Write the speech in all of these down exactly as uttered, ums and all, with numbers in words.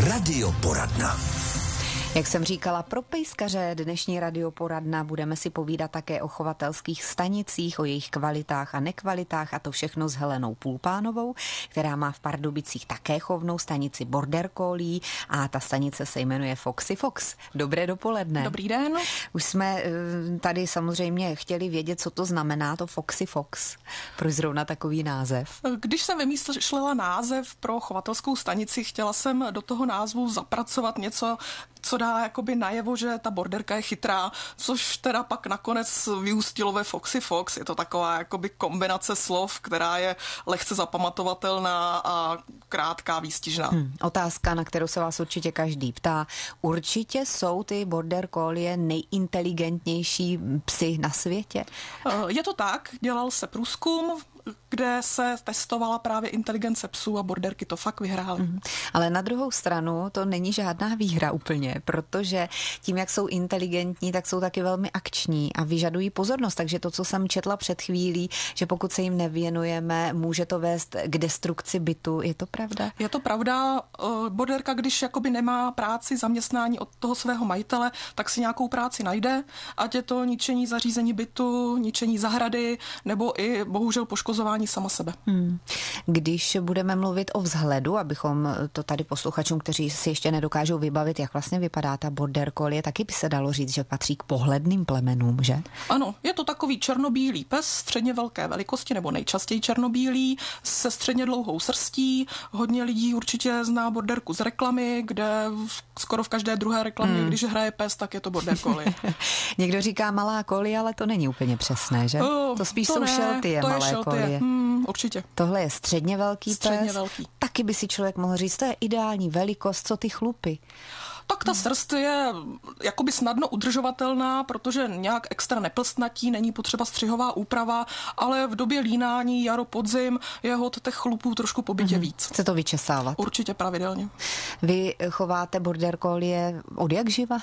Radioporadna. Jak jsem říkala, pro pejskaře dnešní radioporadna budeme si povídat také o chovatelských stanicích, o jejich kvalitách a nekvalitách, a to všechno s Helenou Půlpánovou, která má v Pardubicích také chovnou stanici Border Collie a ta stanice se jmenuje Foxy Fox. Dobré dopoledne. Dobrý den. Už jsme tady samozřejmě chtěli vědět, co to znamená to Foxy Fox. Proč zrovna takový název? Když jsem vymýšlela název pro chovatelskou stanici, chtěla jsem do toho názvu zapracovat něco, co dá jakoby najevo, že ta borderka je chytrá, což teda pak nakonec vyústilo ve Foxy Fox. Je to taková jakoby kombinace slov, která je lehce zapamatovatelná a krátká, výstižná. Hmm, otázka, na kterou se vás určitě každý ptá. Určitě jsou ty border collie nejinteligentnější psy na světě? Je to tak, dělal se průzkum, kde se testovala právě inteligence psů a borderky to fakt vyhrály. Mm. Ale na druhou stranu to není žádná výhra úplně, protože tím, jak jsou inteligentní, tak jsou taky velmi akční a vyžadují pozornost. Takže to, co jsem četla před chvílí, že pokud se jim nevěnujeme, může to vést k destrukci bytu. Je to pravda? Je to pravda. Borderka, když jakoby nemá práci, zaměstnání od toho svého majitele, tak si nějakou práci najde, ať je to ničení zařízení bytu, ničení zahrady, nebo i bohužel poškozování sama sebe. Hmm. Když budeme mluvit o vzhledu, abychom to tady posluchačům, kteří si ještě nedokážou vybavit, jak vlastně vypadá ta border collie, taky by se dalo říct, že patří k pohledným plemenům, že? Ano, je to takový černobílý pes středně velké velikosti, nebo nejčastěji černobílý, se středně dlouhou srstí. Hodně lidí určitě zná borderku z reklamy, kde skoro v každé druhé reklamě, hmm. když hraje pes, tak je to border collie. Někdo říká malá collie, ale to není úplně přesné, že? Oh, to spíš to jsou ne, šelty, to malé je collie. Hmm, určitě. Tohle je středně velký středně pes. Velký. Taky by si člověk mohl říct, to je ideální velikost, co ty chlupy. Tak ta srst je jakoby snadno udržovatelná, protože nějak extra neplstnatí, není potřeba střihová úprava, ale v době línání, jaro, podzim, je hod těch chlupů trošku po bytě mm-hmm. víc. Chce to vyčesávat? Určitě pravidelně. Vy chováte border collie od jak živa?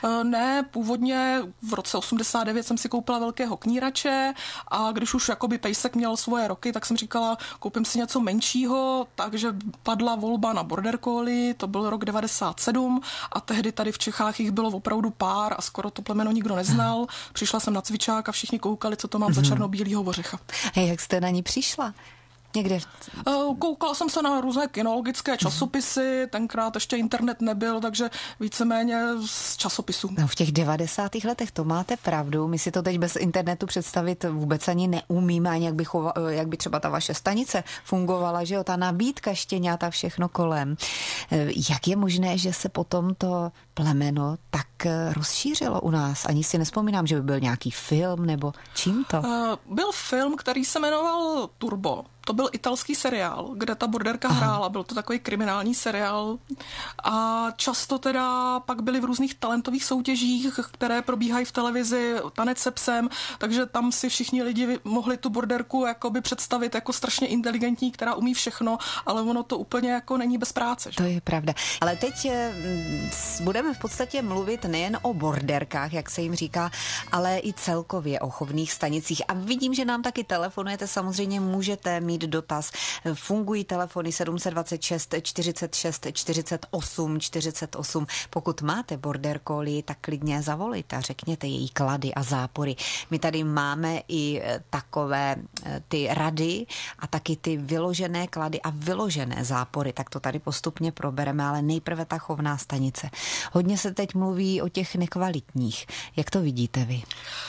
Ne, původně v roce osmdesát devět jsem si koupila velkého knírače a když už jakoby pejsek měl svoje roky, tak jsem říkala, koupím si něco menšího, takže padla volba na border collie, to byl rok devadesát sedm a tehdy tady v Čechách jich bylo opravdu pár a skoro to plemeno nikdo neznal. Přišla jsem na cvičák a všichni koukali, co to mám za černobílýho ořecha. Hej, jak jste na ní přišla? Někde? Koukala jsem se na různé kynologické časopisy, tenkrát ještě internet nebyl, takže víceméně z časopisů. No, v těch devadesátých letech to máte pravdu, my si to teď bez internetu představit vůbec ani neumíme, ani jak by, chova, jak by třeba ta vaše stanice fungovala, že jo, ta nabídka štěňata, všechno kolem. Jak je možné, že se potom to plemeno tak rozšířilo u nás? Ani si nespomínám, že by byl nějaký film, nebo čím to? Uh, byl film, který se jmenoval Turbo. To byl italský seriál, kde ta borderka Aha. hrála. Byl to takový kriminální seriál. A často teda pak byly v různých talentových soutěžích, které probíhají v televizi, tanec se psem, takže tam si všichni lidi mohli tu borderku jakoby představit jako strašně inteligentní, která umí všechno, ale ono to úplně jako není bez práce. Že? To je pravda. Ale teď budeme v podstatě mluvit nejen o borderkách, jak se jim říká, ale i celkově o chovných stanicích. A vidím, že nám taky telefonujete, samozřejmě můžete mít dotaz. Fungují telefony sedm dva šest, čtyřicet šest, čtyřicet osm, čtyřicet osm. Pokud máte border collie, tak klidně zavolejte a řekněte její klady a zápory. My tady máme i takové ty rady a taky ty vyložené klady a vyložené zápory. Tak to tady postupně probereme, ale nejprve ta chovná stanice. Hodně se teď mluví o těch nekvalitních. Jak to vidíte vy?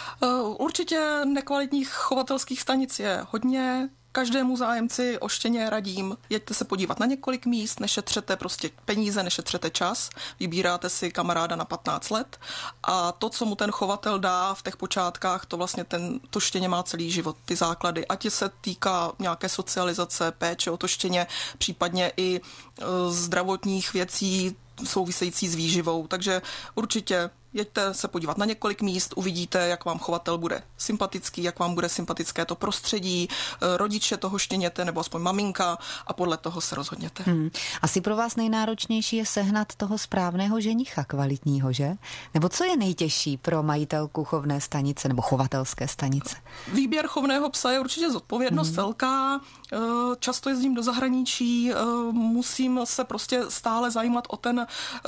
Určitě nekvalitních chovatelských stanic je hodně. Každému zájemci o štěně radím, jeďte se podívat na několik míst, nešetřete prostě peníze, nešetřete čas, vybíráte si kamaráda na patnáct let a to, co mu ten chovatel dá v těch počátkách, to vlastně ten, to štěně má celý život, ty základy. Ať se týká nějaké socializace, péče o to štěně, případně i e, zdravotních věcí související s výživou. Takže určitě jeďte se podívat na několik míst, uvidíte, jak vám chovatel bude sympatický, jak vám bude sympatické to prostředí, rodiče toho štěněte nebo aspoň maminka a podle toho se rozhodněte. Hmm. Asi pro vás nejnáročnější je sehnat toho správného ženicha kvalitního, že? Nebo co je nejtěžší pro majitelku chovné stanice nebo chovatelské stanice? Výběr chovného psa je určitě zodpovědnost hmm. velká. Často jezdím do zahraničí, musím se prostě stále zajímat o ten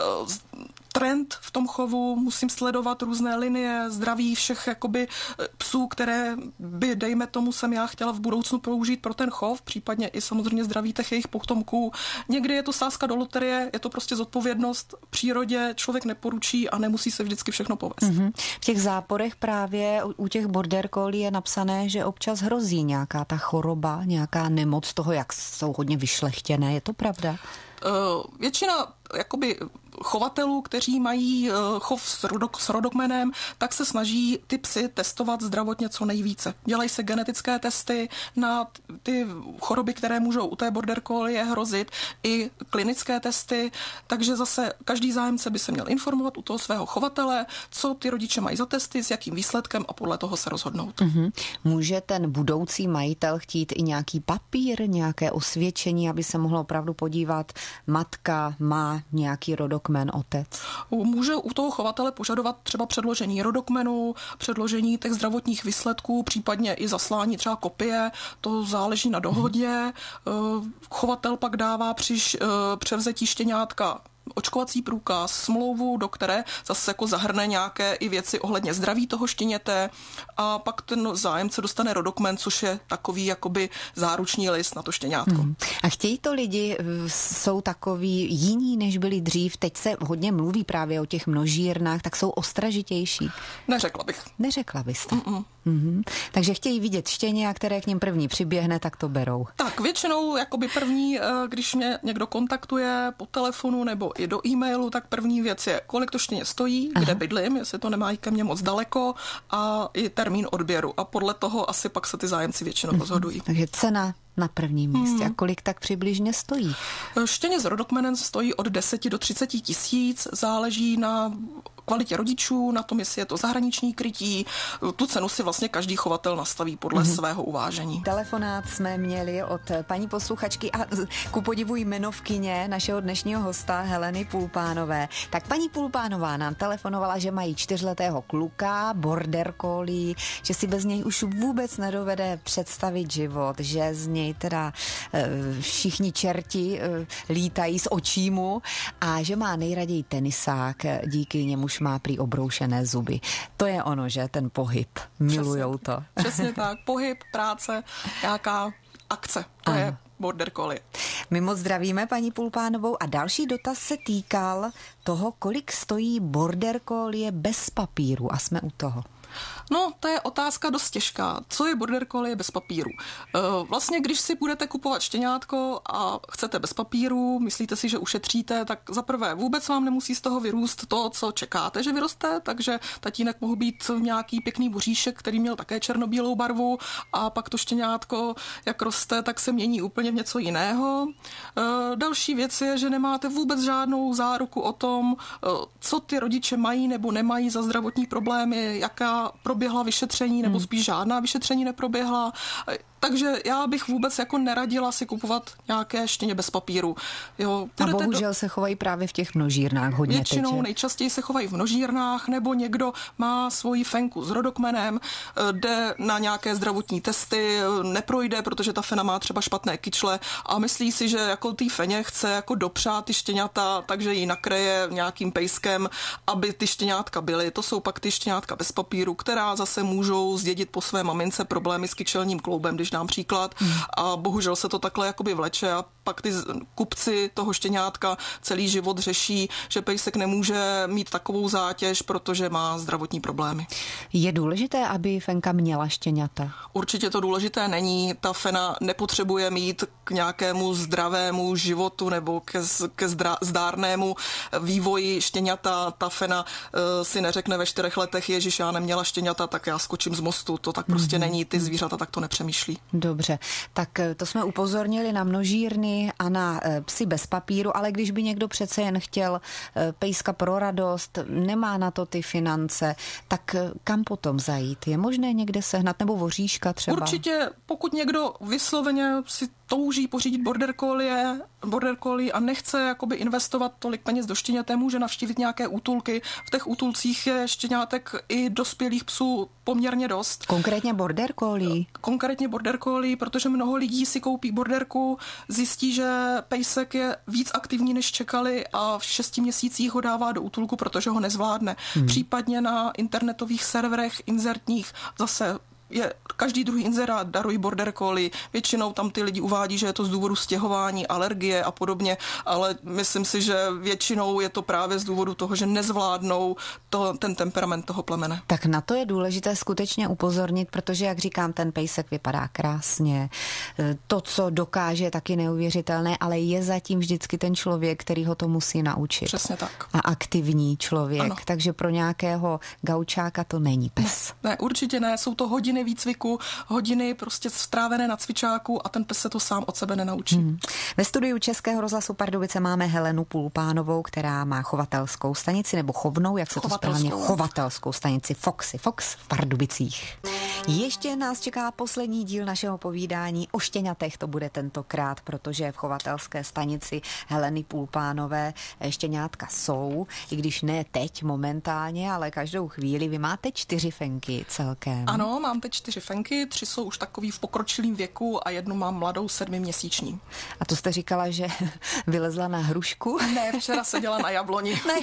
trend v tom chovu, musím sledovat různé linie, zdraví všech jakoby psů, které by, dejme tomu, jsem já chtěla v budoucnu použít pro ten chov, případně i samozřejmě zdraví těch jejich potomků. Někdy je to sázka do loterie, je to prostě zodpovědnost přírodě, člověk neporučí a nemusí se vždycky všechno povést. Mm-hmm. V těch záporech právě u těch border collie je napsané, že občas hrozí nějaká ta choroba, nějaká nemoc toho, jak jsou hodně vyšlechtěné. Je to pravda? Uh, většina jakoby chovatelů, kteří mají chov s, rodok, s rodokmenem, tak se snaží ty psy testovat zdravotně co nejvíce. Dělají se genetické testy na ty choroby, které můžou u té border collie hrozit, i klinické testy, takže zase každý zájemce by se měl informovat u toho svého chovatele, co ty rodiče mají za testy, s jakým výsledkem a podle toho se rozhodnout. Mm-hmm. Může ten budoucí majitel chtít i nějaký papír, nějaké osvědčení, aby se mohlo opravdu podívat, matka má nějaký rodokmen, otec? Může u toho chovatele požadovat třeba předložení rodokmenu, předložení těch zdravotních výsledků, případně i zaslání třeba kopie, to záleží na dohodě. Chovatel pak dává při převzetí štěňátka očkovací průkaz, smlouvu, do které zase jako zahrne nějaké i věci ohledně zdraví toho štěněte a pak ten zájemce dostane rodokmen, což je takový jakoby záruční list na to štěňátko. Hmm. A chtějí to lidi, jsou takový jiní, než byli dřív, teď se hodně mluví právě o těch množírnách, tak jsou ostražitější? Neřekla bych. Neřekla byste. Mm-hmm. Takže chtějí vidět štěně, a které k ním první přiběhne, tak to berou. Tak většinou jakoby první, když mě někdo kontaktuje po telefonu nebo i do e-mailu, tak první věc je, kolik to štěně stojí, Aha. kde bydlím, jestli to nemá ke mně moc daleko a i termín odběru. A podle toho asi pak se ty zájemci většinou mm-hmm. rozhodují. Takže cena na prvním místě. Hmm. A kolik tak přibližně stojí? Štěně s rodokmenem stojí od deseti do třiceti tisíc, záleží na kvalitě rodičů, na tom, jestli je to zahraniční krytí. Tu cenu si vlastně každý chovatel nastaví podle mm-hmm. svého uvážení. Telefonát jsme měli od paní posluchačky a ku podivu jmenovkyně našeho dnešního hosta Heleny Pulpánové. Tak paní Pulpánová nám telefonovala, že mají čtyřletého kluka, border collie, že si bez něj už vůbec nedovede představit život, že z něj teda všichni čerti lítají z očímu a že má nejraději tenisák, díky němuž má prý obroušené zuby. To je ono, že? Ten pohyb. Milujou Přesně, to. Přesně tak. Pohyb, práce, nějaká akce. To Aha. je border collie. My moc zdravíme paní Pulpánovou a další dotaz se týkal toho, kolik stojí border collie bez papíru a jsme u toho. No, to je otázka dost těžká. Co je border collie bez papíru? Vlastně, když si budete kupovat štěňátko a chcete bez papíru, myslíte si, že ušetříte, tak za prvé vůbec vám nemusí z toho vyrůst to, co čekáte, že vyroste, takže tatínek mohl být nějaký pěkný boříšek, který měl také černobílou barvu a pak to štěňátko, jak roste, tak se mění úplně v něco jiného. Další věc je, že nemáte vůbec žádnou záruku o tom, co ty rodiče mají nebo nemají za zdravotní problémy, jaká proběhla vyšetření, nebo spíš žádná vyšetření neproběhla. Takže já bych vůbec jako neradila si kupovat nějaké štěně bez papíru. Jo, a bohužel do... se chovají právě v těch množírnách hodně. Většinou teď, nejčastěji se chovají v množírnách, nebo někdo má svoji fenku s rodokmenem, jde na nějaké zdravotní testy, neprojde, protože ta fena má třeba špatné kyčle a myslí si, že jako té feně chce jako dopřát ty štěňata, takže ji nakreje nějakým pejskem, aby ty štěňátka byly. To jsou pak ty štěňátka bez papíru, která zase můžou zdědit po své mamince problémy s kyčelním kloubem, když dám příklad. Hmm. A bohužel se to takhle jakoby vleče a pak ty kupci toho štěňátka celý život řeší, že pejsek nemůže mít takovou zátěž, protože má zdravotní problémy. Je důležité, aby fenka měla štěňata? Určitě to důležité není. Ta fena nepotřebuje mít k nějakému zdravému životu nebo ke, ke zdra, zdárnému vývoji štěňata. Ta fena uh, si neřekne ve čtyřech letech, ježiš, já neměla štěňata, tak já skočím z mostu. To tak prostě mm-hmm. není. Ty zvířata tak to nepřemýšlí. Dobře, tak to jsme upozornili na množírny, rodiny a na psy bez papíru, ale když by někdo přece jen chtěl pejska pro radost, nemá na to ty finance, tak kam potom zajít? Je možné někde sehnat, nebo voříška třeba? Určitě, pokud někdo vysloveně si touží pořídit border collie, border collie a nechce jakoby investovat tolik peněz do štěněte, může navštívit nějaké útulky. V těch útulcích je štěňátek i dospělých psů poměrně dost. Konkrétně border collie? Konkrétně border collie, protože mnoho lidí si koupí borderku, zjistí, že pejsek je víc aktivní, než čekali a v šesti měsících ho dává do útulku, protože ho nezvládne. Hmm. Případně na internetových serverech inzertních zase je každý druhý inzerát darují border collie. Většinou tam ty lidi uvádí, že je to z důvodu stěhování, alergie a podobně, ale myslím si, že většinou je to právě z důvodu toho, že nezvládnou to, ten temperament toho plemene. Tak na to je důležité skutečně upozornit, protože, jak říkám, ten pejsek vypadá krásně. To, co dokáže, je taky neuvěřitelné, ale je zatím vždycky ten člověk, který ho to musí naučit. Přesně tak. A aktivní člověk. Ano. Takže pro nějakého gaučáka to není pes. Ne, ne, určitě ne. Jsou to hodiny výcviku, hodiny prostě strávené na cvičáku a ten pes se to sám od sebe nenaučí. Hmm. Ve studiu Českého rozhlasu Pardubice máme Helenu Pulpánovou, která má chovatelskou stanici, nebo chovnou, jak se to správně, chovatelskou stanici Foxy Fox v Pardubicích. Ještě nás čeká poslední díl našeho povídání o štěňatech, to bude tentokrát, protože v chovatelské stanici Heleny Pulpánové štěňátka jsou, i když ne teď momentálně, ale každou chvíli. Vy máte čtyři fenky celkem. Ano, mám teď čtyři fenky, tři jsou už takový v pokročilém věku a jednu mám mladou sedmiměsíční. A to jste říkala, že vylezla na hrušku? Ne, včera seděla na jabloni. Ne.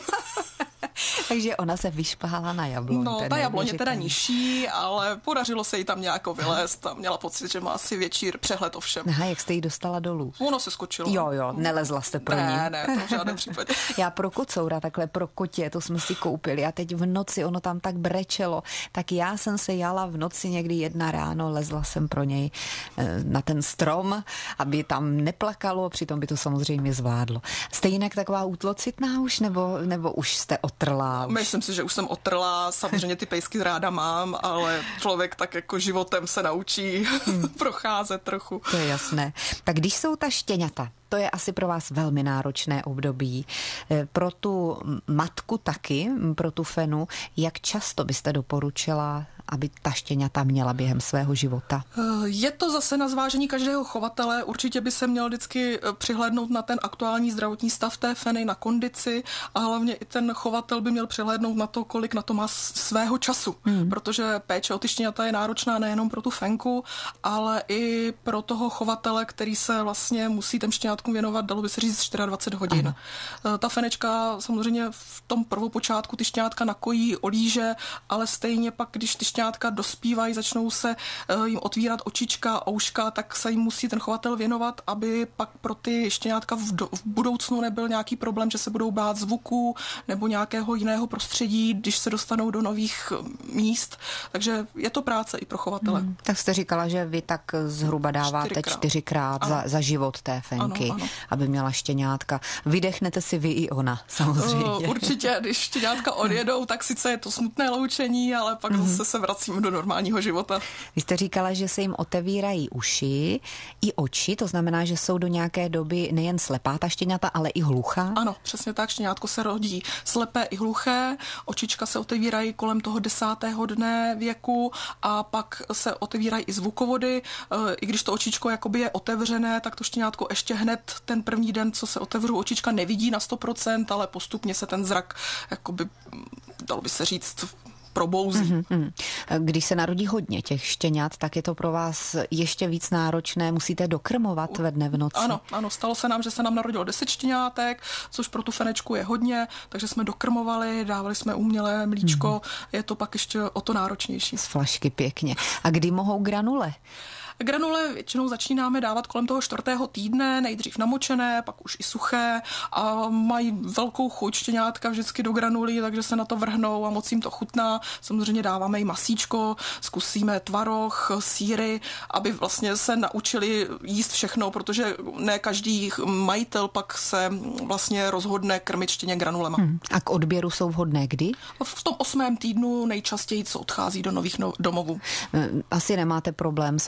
Takže ona se vyšplhala na jabloň. No, ta jabloň je teda nižší, ale podařilo se jí tam nějak vylézt a měla pocit, že má asi větší přehled o všem. Aha, jak jste jí dostala dolů? Ono se skočilo. Jo, jo, nelezla jste pro ní. Ne, ne, to v žádném případě. Já pro kocoura, takhle pro kotě, to jsme si koupili a teď v noci ono tam tak brečelo, tak já jsem se jala v noci někdy jedna ráno, lezla jsem pro něj na ten strom, aby tam neplakalo, přitom by to samozřejmě zvládlo. Jste jinak taková útlocitná už, nebo, nebo už jste otrlá? Už? Myslím si, že už jsem otrlá, samozřejmě ty pejsky ráda mám, ale člověk tak jako životem se naučí hmm. procházet trochu. To je jasné. Tak když jsou ta štěňata, to je asi pro vás velmi náročné období. Pro tu matku taky, pro tu fenu, jak často byste doporučila, aby ta štěňata měla během svého života? Je to zase na zvážení každého chovatele. Určitě by se měl vždycky přihlédnout na ten aktuální zdravotní stav té feny, na kondici a hlavně i ten chovatel by měl přihlédnout na to, kolik na to má svého času. Hmm. Protože péče o ty štěňata je náročná nejenom pro tu fenku, ale i pro toho chovatele, který se vlastně musí těm štěňátkům věnovat, dalo by se říct dvacet čtyři hodin. Ano. Ta fenečka samozřejmě v tom prvopočátku ty štěňátka nakojí, olíže, ale stejně pak, když ty štěňátka dospívají, začnou se jim otvírat očička, ouška, tak se jim musí ten chovatel věnovat, aby pak pro ty štěňátka v, do, v budoucnu nebyl nějaký problém, že se budou bát zvuků nebo nějakého jiného prostředí, když se dostanou do nových míst. Takže je to práce i pro chovatele. Hmm. Tak jste říkala, že vy tak zhruba dáváte čtyřikrát, čtyřikrát za, za život té fenky, ano, ano. aby měla štěňátka. Vydechnete si vy i ona, samozřejmě. Uh, určitě, když štěňátka odjedou, tak sice je to smutné loučení, ale pak hmm. zase se vracím do normálního života. Vy jste říkala, že se jim otevírají uši i oči, to znamená, že jsou do nějaké doby nejen slepá ta štěňata, ale i hluchá? Ano, přesně tak, štěňátko se rodí slepé i hluché, očička se otevírají kolem toho desátého dne věku a pak se otevírají i zvukovody. I když to očičko jakoby je otevřené, tak to štěňátko ještě hned ten první den, co se otevřou očička, nevidí na sto procent, ale postupně se ten zrak jakoby, dalo by se říct, probouzí. Mm-hmm. Když se narodí hodně těch štěňat, tak je to pro vás ještě víc náročné, musíte dokrmovat ve dne v noci. Ano, ano, stalo se nám, že se nám narodilo deset štěňátek, což pro tu fenečku je hodně, takže jsme dokrmovali, dávali jsme umělé mlíčko, mm-hmm. je to pak ještě o to náročnější. Z flašky pěkně. A kdy mohou granule? Granule většinou začínáme dávat kolem toho čtvrtého týdne, nejdřív namočené, pak už i suché a mají velkou chuť štěňátka vždycky do granulí, takže se na to vrhnou a moc jim to chutná. Samozřejmě dáváme i masíčko, zkusíme tvaroh, sýry, aby vlastně se naučili jíst všechno, protože ne každý majitel pak se vlastně rozhodne krmit štěně granulema. Hmm. A k odběru jsou vhodné kdy? V tom osmém týdnu nejčastěji, co odchází do nových no- domovů. Asi nemáte problém s odběrem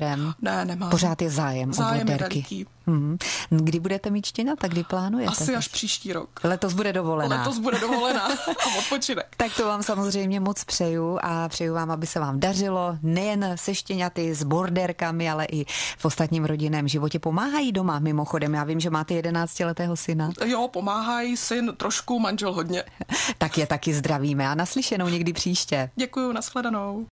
mimochodem? Ne, nemám. Pořád je zájem, zájem o borderky. Je hmm. Kdy budete mít štěňata, kdy plánujete? Asi až příští rok. Letos bude dovolená. Letos bude dovolená a odpočinek. Tak to vám samozřejmě moc přeju a přeju vám, aby se vám dařilo nejen se štěňaty, s borderkami, ale i v ostatním rodinném životě. Pomáhají doma mimochodem? Já vím, že máte jedenáctiletého syna. Jo, pomáhají, syn trošku, manžel hodně. Tak je taky zdravíme a naslyšenou někdy příště. Děkuju, nashledanou.